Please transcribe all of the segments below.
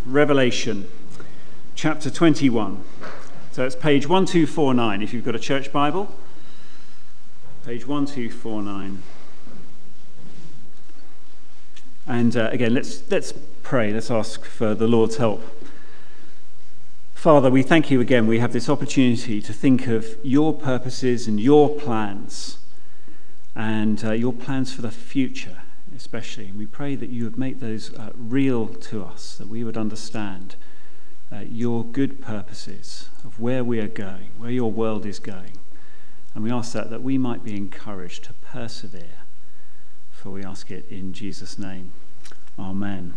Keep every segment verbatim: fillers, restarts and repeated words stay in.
Revelation chapter twenty-one. So it's page one two four nine if you've got a church Bible. Page one two four nine. And uh, again, let's let's pray. Let's ask for the Lord's help. Father, we thank you again. We have this opportunity to think of your purposes and your plans, and uh, your plans for the future especially. And we pray that you would make those uh, real to us, that we would understand uh, your good purposes of where we are going, where your world is going. And we ask that, that we might be encouraged to persevere. For we ask it in Jesus' name. Amen.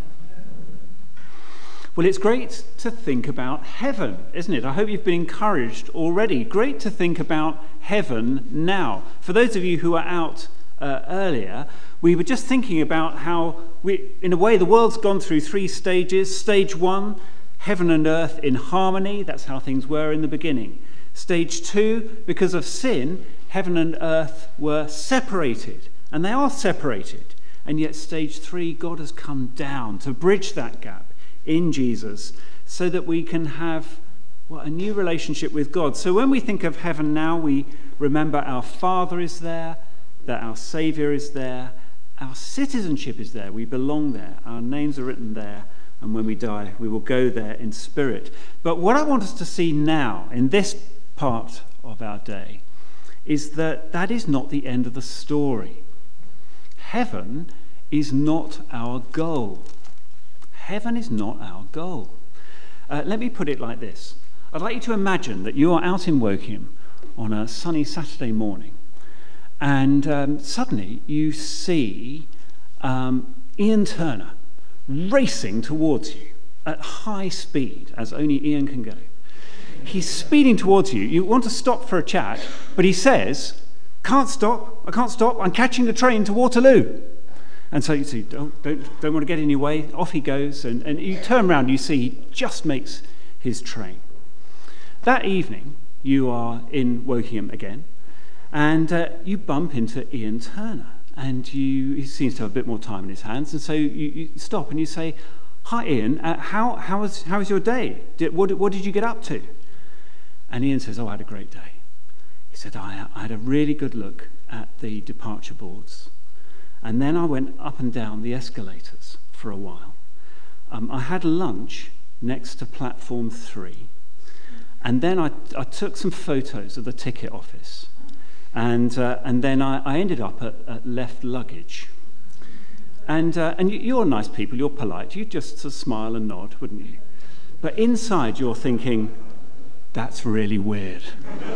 Well, it's great to think about heaven, isn't it? I hope you've been encouraged already. Great to think about heaven now. For those of you who are out uh, earlier, we were just thinking about how, we, in a way, the world's gone through three stages. Stage one, heaven and earth in harmony. That's how things were in the beginning. Stage two, because of sin, heaven and earth were separated. And they are separated. And yet stage three, God has come down to bridge that gap in Jesus so that we can have well, a new relationship with God. So when we think of heaven now, we remember our Father is there, that our Saviour is there, our citizenship is there, we belong there, our names are written there, and when we die, we will go there in spirit. But what I want us to see now, in this part of our day, is that that is not the end of the story. Heaven is not our goal. Heaven is not our goal. Uh, let me put it like this. I'd like you to imagine that you are out in Woking on a sunny Saturday morning, and um, suddenly you see um, Ian Turner racing towards you at high speed, as only Ian can go. He's speeding towards you. You want to stop for a chat, but he says, "Can't stop, I can't stop, I'm catching the train to Waterloo." And so you say, don't, don't, don't want to get in your way. Off he goes, and, and you turn around and you see he just makes his train. That evening, you are in Wokingham again, and uh, you bump into Ian Turner, and you, he seems to have a bit more time in his hands, and so you, you stop and you say, "Hi Ian, uh, how, how, was, how was your day? Did, what, what did you get up to?" And Ian says, "Oh, I had a great day." He said, I, I had a really good look at the departure boards. And then I went up and down the escalators for a while. Um, I had lunch next to platform three. And then I, I took some photos of the ticket office. And uh, and then I, I ended up at, at left luggage. And uh, and you're nice people, you're polite. You'd just sort of smile and nod, wouldn't you? But inside you're thinking, that's really weird.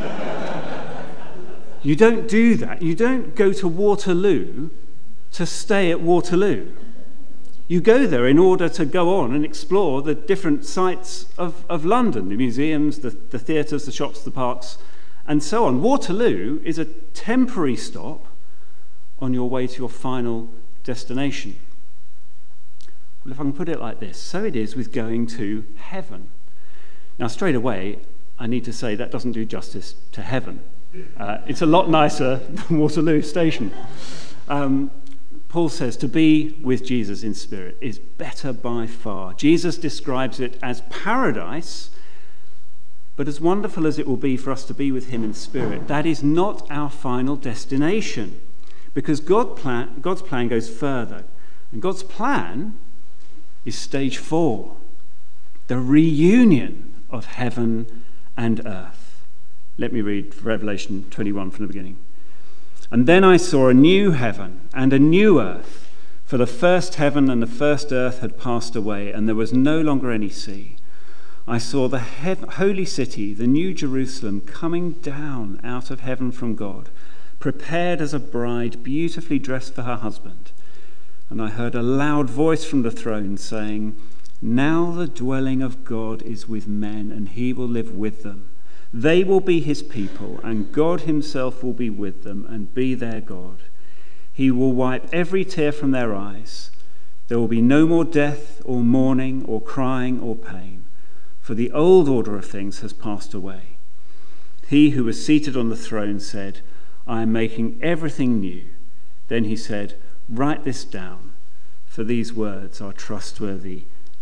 You don't do that. You don't go to Waterloo to stay at Waterloo. You go there in order to go on and explore the different sites of, of London, the museums, the, the theatres, the shops, the parks, and so on. Waterloo is a temporary stop on your way to your final destination. Well, if I can put it like this, so it is with going to heaven. Now, straight away, I need to say that doesn't do justice to heaven. Uh, it's a lot nicer than Waterloo Station. Um, Paul says to be with Jesus in spirit is better by far. Jesus describes it as paradise, but as wonderful as it will be for us to be with him in spirit, that is not our final destination, because God plan, God's plan goes further. And God's plan is stage four, the reunion of heaven and earth. Let me read Revelation twenty-one from the beginning. "And then I saw a new heaven and a new earth, for the first heaven and the first earth had passed away, and there was no longer any sea. I saw the hev- holy city, the new Jerusalem, coming down out of heaven from God, prepared as a bride, beautifully dressed for her husband. And I heard a loud voice from the throne saying, 'Now the dwelling of God is with men, and he will live with them. They will be his people, and God himself will be with them and be their God. He will wipe every tear from their eyes. There will be no more death or mourning or crying or pain, for the old order of things has passed away.' He who was seated on the throne said, 'I am making everything new.' Then he said, 'Write this down, for these words are trustworthy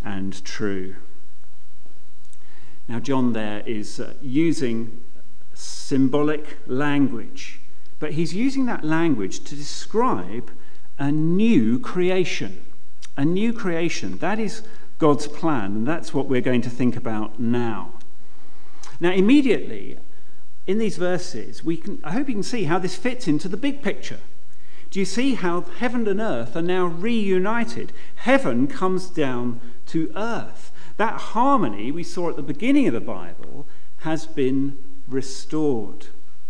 and true. Now, John there is uh, using symbolic language, but he's using that language to describe a new creation. A new creation. That is God's plan, and that's what we're going to think about now. Now, immediately, in these verses, we can, I hope you can see how this fits into the big picture. Do you see how heaven and earth are now reunited? Heaven comes down to earth. That harmony we saw at the beginning of the Bible has been restored.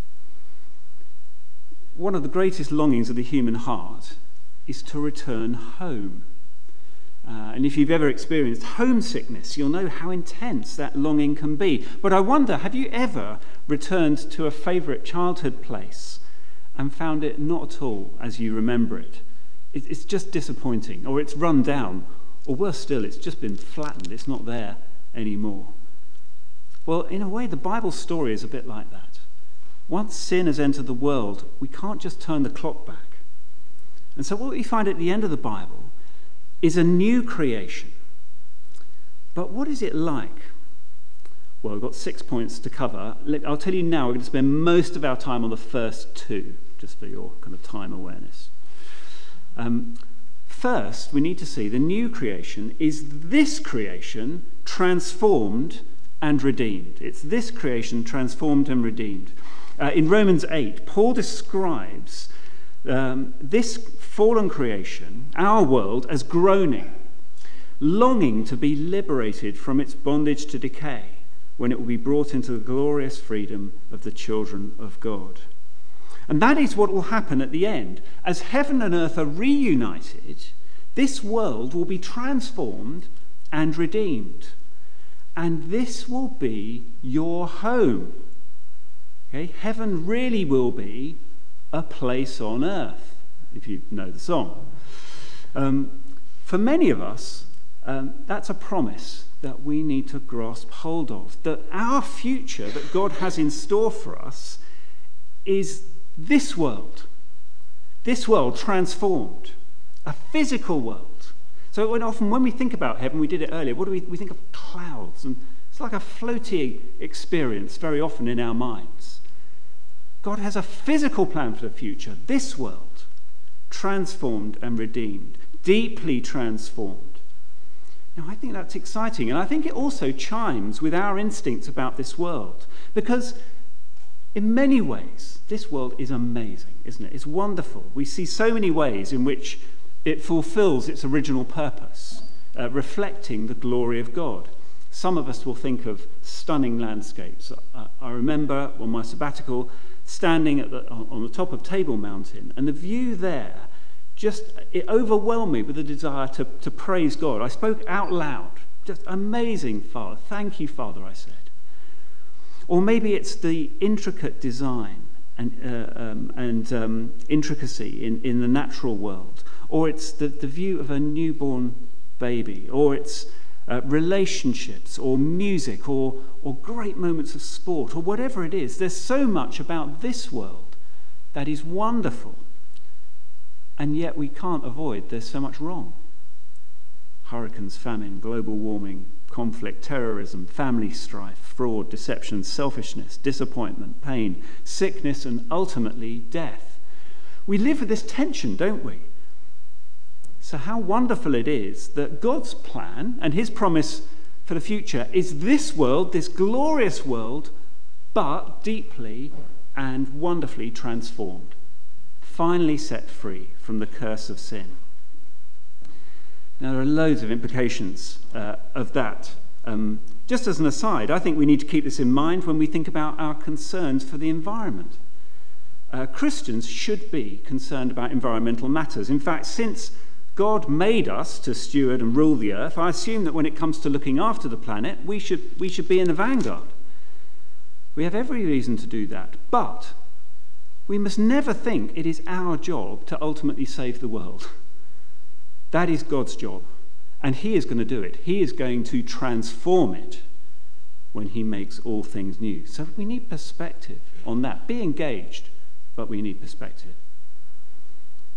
One of the greatest longings of the human heart is to return home. Uh, and if you've ever experienced homesickness, you'll know how intense that longing can be. But I wonder, have you ever returned to a favourite childhood place and found it not at all as you remember it? it? It's just disappointing, or it's run down, or worse still, it's just been flattened. It's not there anymore. Well, in a way, the Bible story is a bit like that. Once sin has entered the world, we can't just turn the clock back. And so what we find at the end of the Bible is a new creation. But what is it like? Well, we've got six points to cover. I'll tell you now, we're going to spend most of our time on the first two, just for your kind of time awareness. Um, first, we need to see the new creation is this creation transformed and redeemed. It's this creation transformed and redeemed. Uh, in Romans eight, Paul describes um, this fallen creation, our world, as groaning, longing to be liberated from its bondage to decay when it will be brought into the glorious freedom of the children of God. And that is what will happen at the end. As heaven and earth are reunited, this world will be transformed and redeemed. And this will be your home. Okay? Heaven really will be a place on earth, if you know the song. Um, for many of us, um, that's a promise that we need to grasp hold of. That our future that God has in store for us is this world. This world transformed. A physical world. So when often when we think about heaven, we did it earlier, what do we, we think of clouds. And it's like a floaty experience very often in our minds. God has a physical plan for the future. This world, transformed and redeemed, deeply transformed. Now, I think that's exciting, and I think it also chimes with our instincts about this world, because in many ways, this world is amazing, isn't it? It's wonderful. We see so many ways in which it fulfills its original purpose, uh, reflecting the glory of God. Some of us will think of stunning landscapes. Uh, I remember on my sabbatical standing at the, on the top of Table Mountain, and the view there just, it overwhelmed me with a desire to, to praise God. I spoke out loud. Just amazing, Father. Thank you, Father, I said. Or maybe it's the intricate design and, uh, um, and um, intricacy in, in the natural world. Or it's the, the view of a newborn baby. Or it's uh, relationships or music or, or great moments of sport or whatever it is. There's so much about this world that is wonderful. And yet we can't avoid there's so much wrong. Hurricanes, famine, global warming, conflict, terrorism, family strife, fraud, deception, selfishness, disappointment, pain, sickness, and ultimately death. We live with this tension, don't we? So how wonderful it is that God's plan and his promise for the future is this world, this glorious world, but deeply and wonderfully transformed, finally set free from the curse of sin. Now, there are loads of implications uh, of that. Um, just as an aside, I think we need to keep this in mind when we think about our concerns for the environment. Uh, Christians should be concerned about environmental matters. In fact, since God made us to steward and rule the earth, I assume that when it comes to looking after the planet, we should, we should be in the vanguard. We have every reason to do that. But we must never think it is our job to ultimately save the world. That is God's job, and he is going to do it. He is going to transform it when he makes all things new. So we need perspective on that. Be engaged, but we need perspective.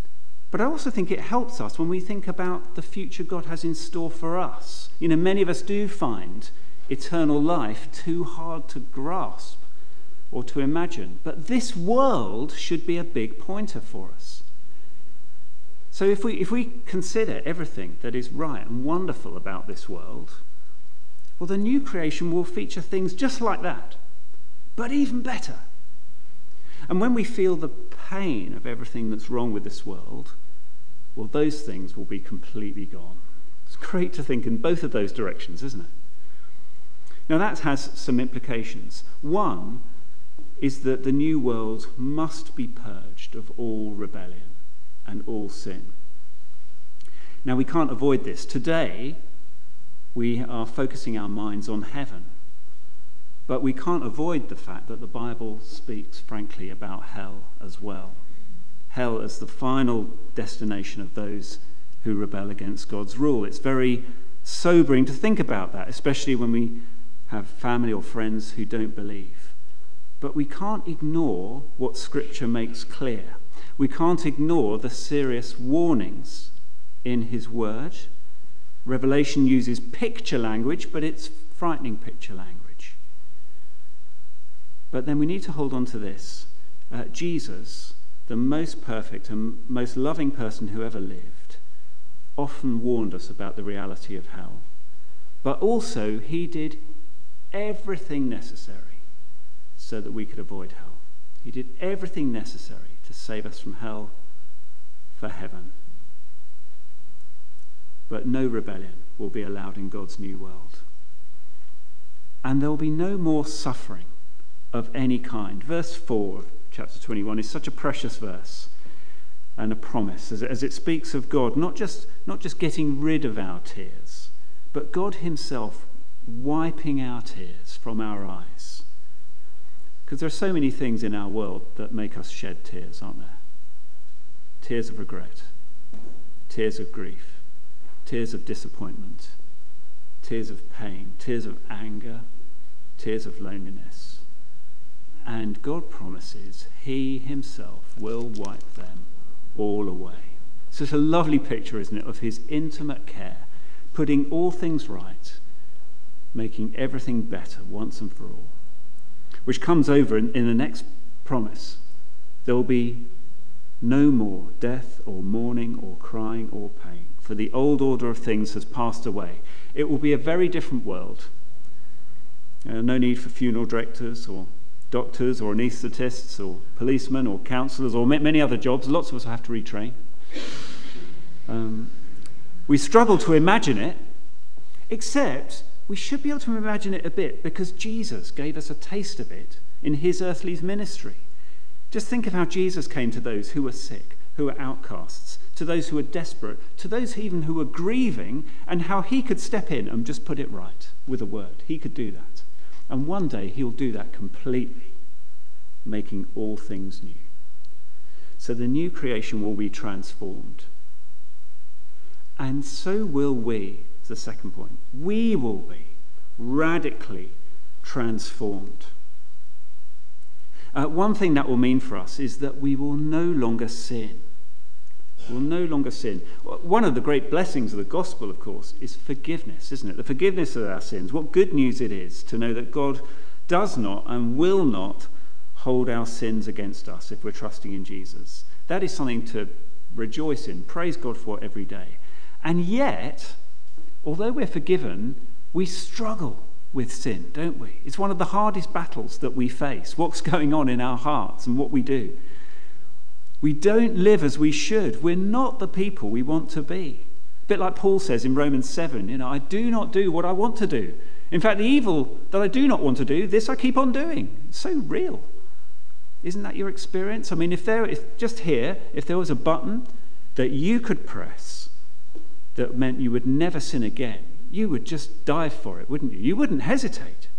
But I also think it helps us when we think about the future God has in store for us. You know, many of us do find eternal life too hard to grasp or to imagine. But this world should be a big pointer for us. So if we if we consider everything that is right and wonderful about this world, well, the new creation will feature things just like that, but even better. And when we feel the pain of everything that's wrong with this world, well, those things will be completely gone. It's great to think in both of those directions, isn't it? Now, that has some implications. One is that the new world must be purged of all rebellion and all sin. Now, we can't avoid this. Today, we are focusing our minds on heaven. But we can't avoid the fact that the Bible speaks, frankly, about hell as well. Hell as the final destination of those who rebel against God's rule. It's very sobering to think about that, especially when we have family or friends who don't believe. But we can't ignore what Scripture makes clear. We can't ignore the serious warnings in his word. Revelation uses picture language, but it's frightening picture language. But then we need to hold on to this. Uh, Jesus, the most perfect and most loving person who ever lived, often warned us about the reality of hell. But also, he did everything necessary so that we could avoid hell. He did everything necessary to save us from hell for heaven. But no rebellion will be allowed in God's new world. And there will be no more suffering of any kind. Verse four of chapter twenty-one is such a precious verse and a promise as, as it speaks of God not just, not just getting rid of our tears, but God himself wiping our tears from our eyes. Because there are so many things in our world that make us shed tears, aren't there? Tears of regret, tears of grief, tears of disappointment, tears of pain, tears of anger, tears of loneliness. And God promises he himself will wipe them all away. So it's a lovely picture, isn't it, of his intimate care, putting all things right, making everything better once and for all. Which comes over in, in the next promise. There will be no more death or mourning or crying or pain, for the old order of things has passed away. It will be a very different world. Uh, no need for funeral directors or doctors or anaesthetists or policemen or counsellors or many other jobs. Lots of us have to retrain. Um, we struggle to imagine it, except we should be able to imagine it a bit because Jesus gave us a taste of it in his earthly ministry. Just think of how Jesus came to those who were sick, who were outcasts, to those who were desperate, to those even who were grieving, and how he could step in and just put it right with a word. He could do that. And one day he'll do that completely, making all things new. So the new creation will be transformed. And so will we, the second point. We will be radically transformed. Uh, one thing that will mean for us is that we will no longer sin. We'll no longer sin. One of the great blessings of the gospel, of course, is forgiveness, isn't it? The forgiveness of our sins. What good news it is to know that God does not and will not hold our sins against us if we're trusting in Jesus. That is something to rejoice in, praise God for every day. And yet, although we're forgiven, we struggle with sin, don't we? It's one of the hardest battles that we face, what's going on in our hearts and what we do. We don't live as we should. We're not the people we want to be. A bit like Paul says in Romans seven, you know, I do not do what I want to do. In fact, the evil that I do not want to do, this I keep on doing. It's so real. Isn't that your experience? I mean, if there, if just here, if there was a button that you could press that meant you would never sin again, you would just dive for it, wouldn't you? You wouldn't hesitate.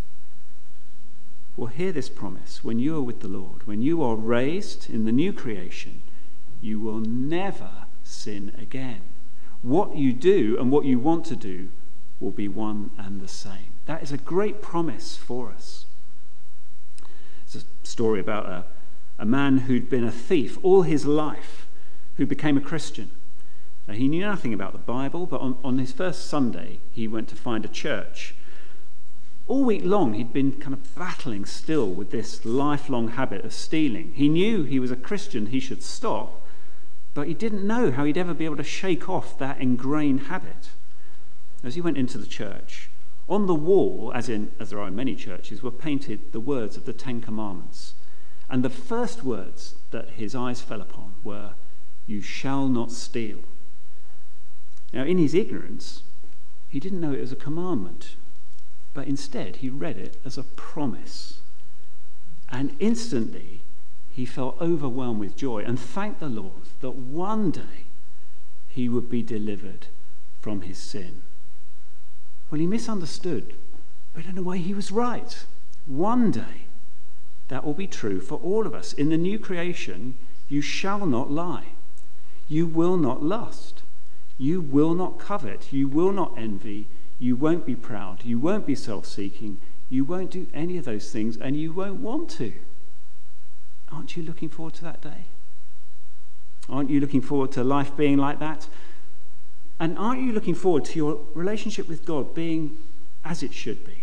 Well, hear this promise. When you are with the Lord, when you are raised in the new creation, you will never sin again. What you do and what you want to do will be one and the same. That is a great promise for us. It's a story about a, a man who'd been a thief all his life, who became a Christian. Now, he knew nothing about the Bible, but on, on his first Sunday, he went to find a church. All week long, he'd been kind of battling still with this lifelong habit of stealing. He knew he was a Christian, he should stop, but he didn't know how he'd ever be able to shake off that ingrained habit. As he went into the church, on the wall, as in as there are in many churches, were painted the words of the Ten Commandments. And the first words that his eyes fell upon were, "You shall not steal." Now, in his ignorance, he didn't know it was a commandment, but instead he read it as a promise. And instantly, he felt overwhelmed with joy and thanked the Lord that one day he would be delivered from his sin. Well, he misunderstood, but in a way he was right. One day, that will be true for all of us. In the new creation, you shall not lie. You will not lust. You will not covet. You will not envy. You won't be proud. You won't be self-seeking. You won't do any of those things, and you won't want to. Aren't you looking forward to that day? Aren't you looking forward to life being like that? And aren't you looking forward to your relationship with God being as it should be?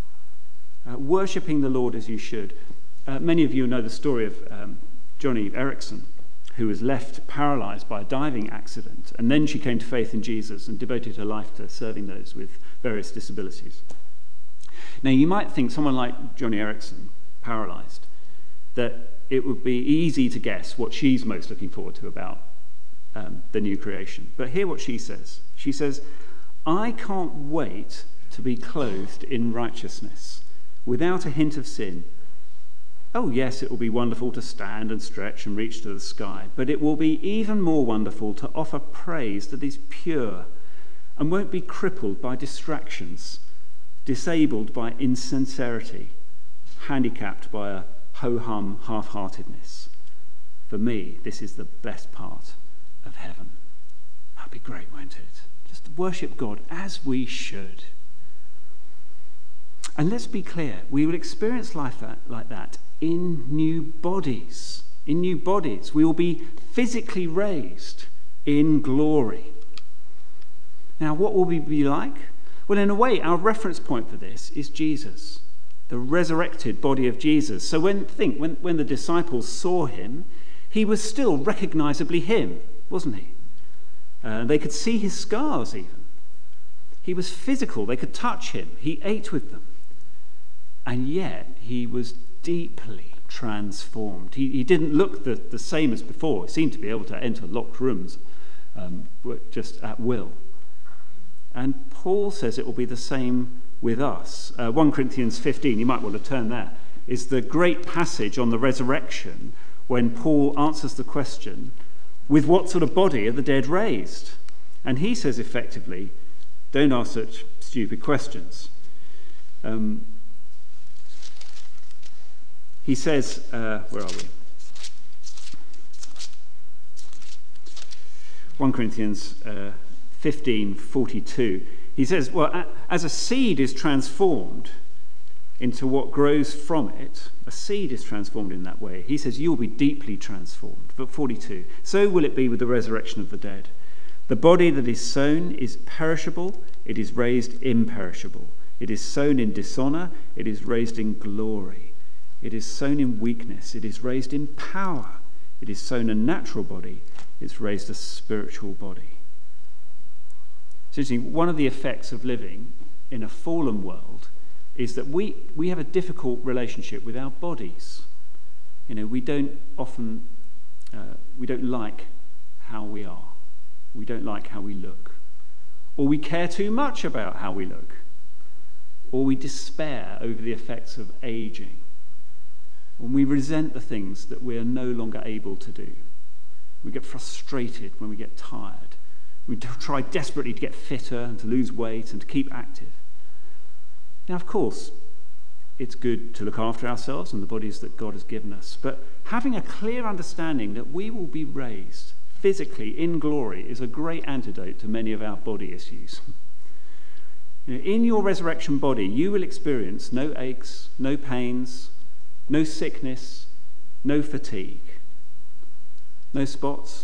Uh, worshipping the Lord as you should. Uh, many of you know the story of um, Joni Eareckson, who was left paralyzed by a diving accident, and then she came to faith in Jesus and devoted her life to serving those with various disabilities. Now, you might think someone like Joni Eareckson, paralyzed, that it would be easy to guess what she's most looking forward to about um, the new creation. But hear what she says. She says, "I can't wait to be clothed in righteousness, without a hint of sin. Oh, yes, it will be wonderful to stand and stretch and reach to the sky, but it will be even more wonderful to offer praise that is pure and won't be crippled by distractions, disabled by insincerity, handicapped by a ho-hum half-heartedness. For me, this is the best part of heaven." That'd be great, won't it? Just to worship God as we should. And let's be clear, we will experience life that, like that in new bodies. In new bodies. We will be physically raised in glory. Now, what will we be like? Well, in a way, our reference point for this is Jesus, the resurrected body of Jesus. So when think when, when the disciples saw him, he was still recognizably him, wasn't he? Uh, they could see his scars even. He was physical. They could touch him. He ate with them. And yet he was deeply transformed. He, he didn't look the, the same as before. He seemed to be able to enter locked rooms um, just at will. And Paul says it will be the same with us. Uh, First Corinthians fifteen, you might want to turn there, is the great passage on the resurrection when Paul answers the question, with what sort of body are the dead raised? And he says effectively, don't ask such stupid questions. Um, He says, uh, where are we? First Corinthians uh, fifteen forty-two. He says, well, as a seed is transformed into what grows from it, a seed is transformed in that way. He says, you'll be deeply transformed. But forty-two, so will it be with the resurrection of the dead. The body that is sown is perishable, it is raised imperishable. It is sown in dishonor, it is raised in glory. It is sown in weakness, it is raised in power. It is sown a natural body, it's raised a spiritual body. So you see, one of the effects of living in a fallen world is that we, we have a difficult relationship with our bodies. You know, we don't often, uh, we don't like how we are. We don't like how we look. Or we care too much about how we look. Or we despair over the effects of aging. When we resent the things that we are no longer able to do. We get frustrated when we get tired. We try desperately to get fitter and to lose weight and to keep active. Now, of course, it's good to look after ourselves and the bodies that God has given us, but having a clear understanding that we will be raised physically in glory is a great antidote to many of our body issues. You know, in your resurrection body, you will experience no aches, no pains, no sickness, no fatigue, no spots,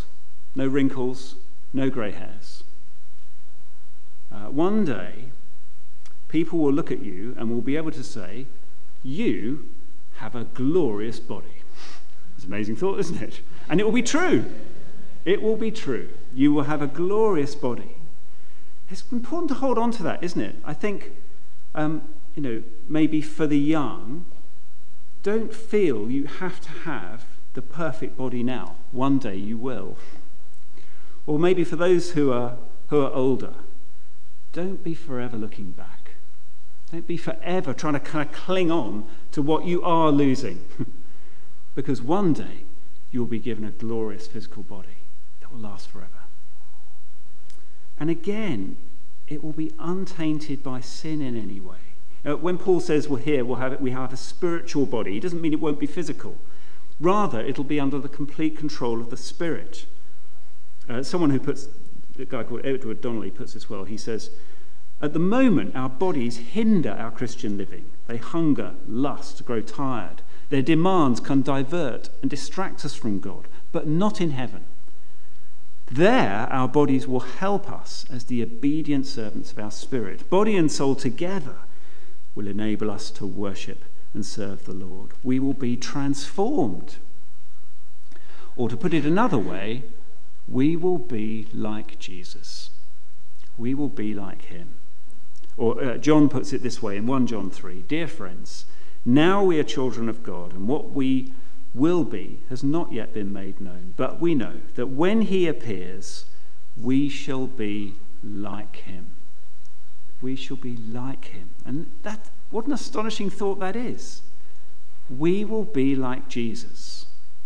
no wrinkles, no grey hairs. Uh, one day, people will look at you and will be able to say, you have a glorious body. It's an amazing thought, isn't it? And it will be true. It will be true. You will have a glorious body. It's important to hold on to that, isn't it? I think, um, you know, maybe for the young, don't feel you have to have the perfect body now. One day you will. Or maybe for those who are who are older, don't be forever looking back. Don't be forever trying to kind of cling on to what you are losing. Because one day you'll be given a glorious physical body that will last forever. And again, it will be untainted by sin in any way. Uh, when Paul says, well, here we'll have, we have a spiritual body, he doesn't mean it won't be physical. Rather, it'll be under the complete control of the Spirit. Uh, someone who puts, a guy called Edward Donnelly puts this well. He says, at the moment, our bodies hinder our Christian living. They hunger, lust, grow tired. Their demands can divert and distract us from God, but not in heaven. There, our bodies will help us as the obedient servants of our spirit. Body and soul together will enable us to worship and serve the Lord. We will be transformed. Or to put it another way, we will be like Jesus. We will be like him. Or uh, John puts it this way in First John three, dear friends, now we are children of God, and what we will be has not yet been made known, but we know that when he appears, we shall be like him. We shall be like him. And that, what an astonishing thought that is. We will be like Jesus,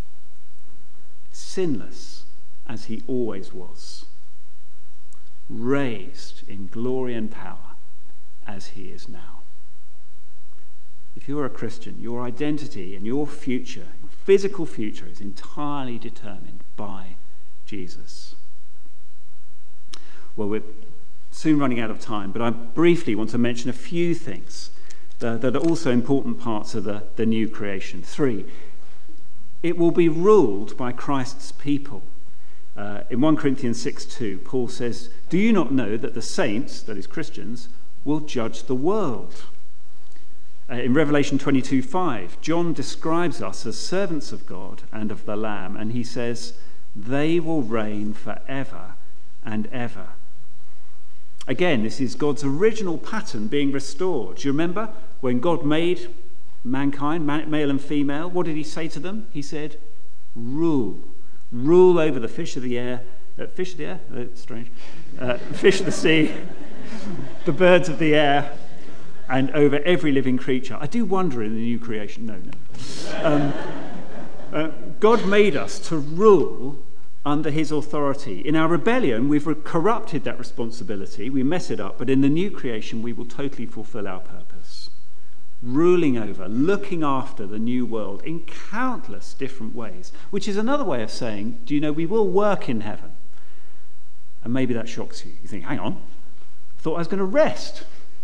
sinless as he always was, raised in glory and power as he is now. If you're a Christian, your identity and your future, your physical future, is entirely determined by Jesus. Well, we're soon running out of time, but I briefly want to mention a few things that, that are also important parts of the, the new creation. Three, it will be ruled by Christ's people. Uh, in First Corinthians six two, Paul says, do you not know that the saints, that is Christians, will judge the world? Uh, in Revelation twenty-two five, John describes us as servants of God and of the Lamb, and he says, they will reign forever and ever. Again, this is God's original pattern being restored. Do you remember when God made mankind, male and female, what did he say to them? He said, rule. Rule over the fish of the air. Uh, fish of the air? That's strange. Uh, fish of the sea, the birds of the air, and over every living creature. I do wonder in the new creation. No, no. Um, uh, God made us to rule under his authority. In our rebellion, we've corrupted that responsibility. We mess it up. But in the new creation, we will totally fulfill our purpose. Ruling over, looking after the new world in countless different ways, which is another way of saying, do you know, we will work in heaven. And maybe that shocks you. You think, hang on, I thought I was going to rest.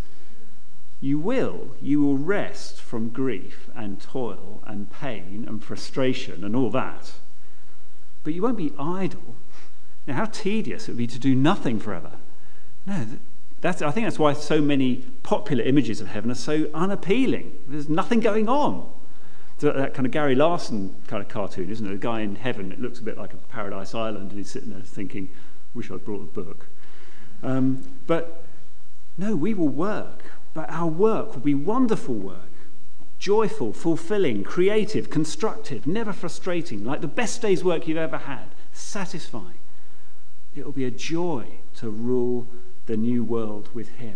You will. You will rest from grief and toil and pain and frustration and all that. But you won't be idle. Now, how tedious it would be to do nothing forever. No, that's, I think that's why so many popular images of heaven are so unappealing. There's nothing going on. So that kind of Gary Larson kind of cartoon, isn't it? The guy in heaven, it looks a bit like a Paradise Island, and he's sitting there thinking, wish I'd brought a book. Um, but no, we will work. But our work will be wonderful work. Joyful, fulfilling, creative, constructive, never frustrating, like the best day's work you've ever had, satisfying. It will be a joy to rule the new world with him.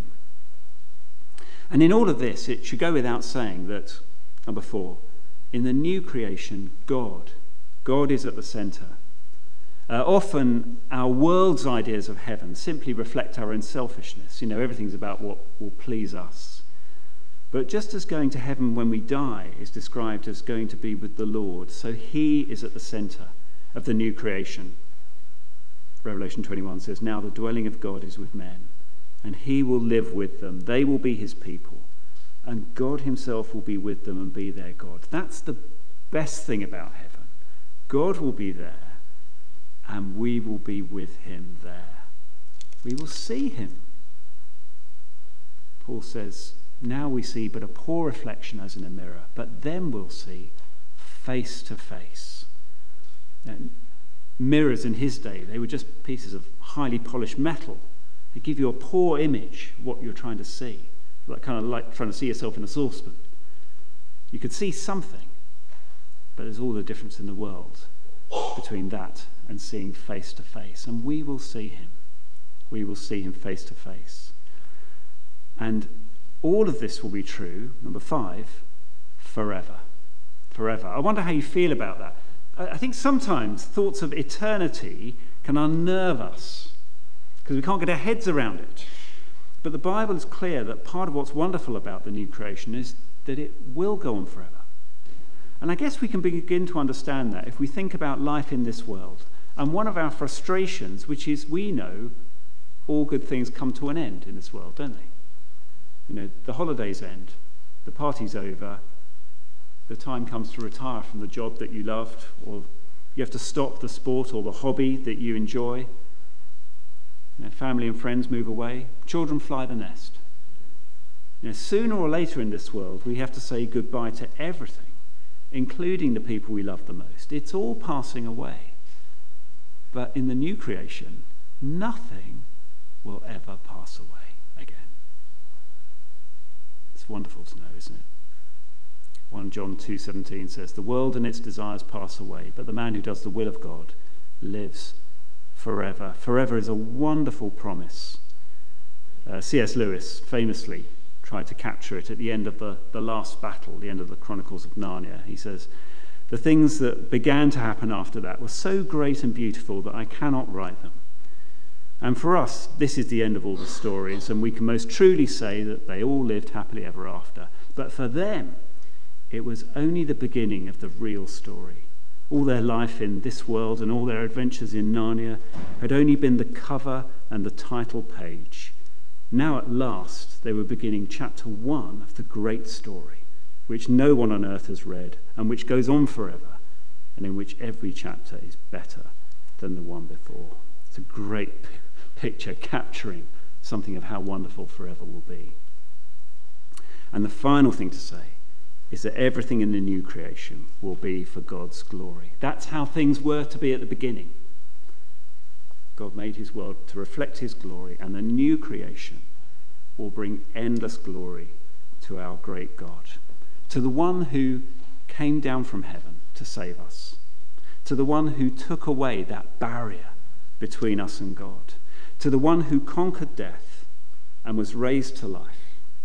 And in all of this, it should go without saying that, number four, in the new creation, God, God is at the centre. Uh, often our world's ideas of heaven simply reflect our own selfishness. You know, everything's about what will please us. But just as going to heaven when we die is described as going to be with the Lord, so he is at the centre of the new creation. Revelation twenty-one says, now the dwelling of God is with men, and he will live with them. They will be his people, and God himself will be with them and be their God. That's the best thing about heaven. God will be there, and we will be with him there. We will see him. Paul says, now we see but a poor reflection as in a mirror, but then we'll see face to face. And mirrors in his day, they were just pieces of highly polished metal. They give you a poor image of what you're trying to see, like kind of like trying to see yourself in a saucepan. You could see something, but there's all the difference in the world between that and seeing face to face. And we will see him. We will see him face to face. And all of this will be true, number five, forever. Forever. I wonder how you feel about that. I think sometimes thoughts of eternity can unnerve us because we can't get our heads around it. But the Bible is clear that part of what's wonderful about the new creation is that it will go on forever. And I guess we can begin to understand that if we think about life in this world. And one of our frustrations, which is we know all good things come to an end in this world, don't they? You know, the holidays end, the party's over, the time comes to retire from the job that you loved, or you have to stop the sport or the hobby that you enjoy. You know, family and friends move away, children fly the nest. You know, sooner or later in this world, we have to say goodbye to everything, including the people we love the most. It's all passing away. But in the new creation, nothing will ever pass away again. It's wonderful to know, isn't it? First John two seventeen says, the world and its desires pass away, but the man who does the will of God lives forever. Forever is a wonderful promise. Uh, C S Lewis famously tried to capture it at the end of the, the last battle, the end of the Chronicles of Narnia. He says, the things that began to happen after that were so great and beautiful that I cannot write them. And for us, this is the end of all the stories, and we can most truly say that they all lived happily ever after. But for them, it was only the beginning of the real story. All their life in this world and all their adventures in Narnia had only been the cover and the title page. Now at last, they were beginning chapter one of the great story, which no one on earth has read, and which goes on forever, and in which every chapter is better than the one before. It's a great p- picture capturing something of how wonderful forever will be. And the final thing to say is that everything in the new creation will be for God's glory. That's how things were to be at the beginning. God made his world to reflect his glory, and the new creation will bring endless glory to our great God, to the one who came down from heaven to save us, to the one who took away that barrier between us and God, to the one who conquered death and was raised to life,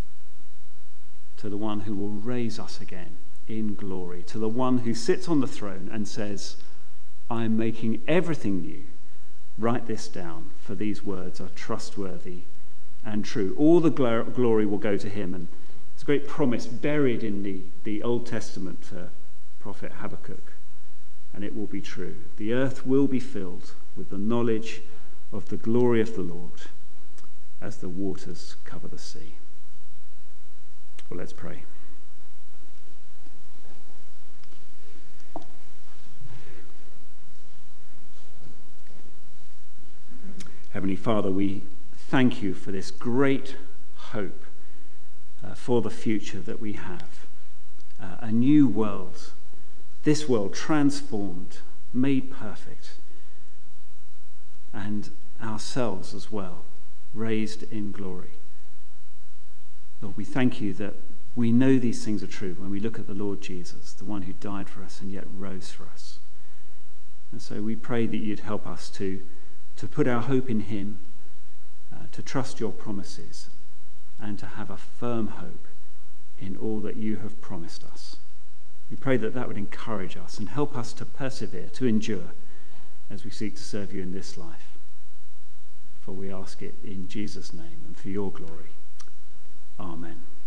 to the one who will raise us again in glory, to the one who sits on the throne and says, I am making everything new. Write this down, for these words are trustworthy and true. All the gl- glory will go to him. And it's a great promise buried in the, the Old Testament uh, prophet Habakkuk. And it will be true. The earth will be filled with the knowledge of the glory of the Lord as the waters cover the sea. Well, let's pray. Heavenly Father, we thank you for this great hope uh, for the future that we have. Uh, a new world, this world transformed, made perfect, and ourselves as well, raised in glory. Lord, we thank you that we know these things are true when we look at the Lord Jesus, the one who died for us and yet rose for us. And so we pray that you'd help us to, to put our hope in him, uh, to trust your promises, and to have a firm hope in all that you have promised us. We pray that that would encourage us and help us to persevere, to endure, as we seek to serve you in this life. For we ask it in Jesus' name and for your glory. Amen.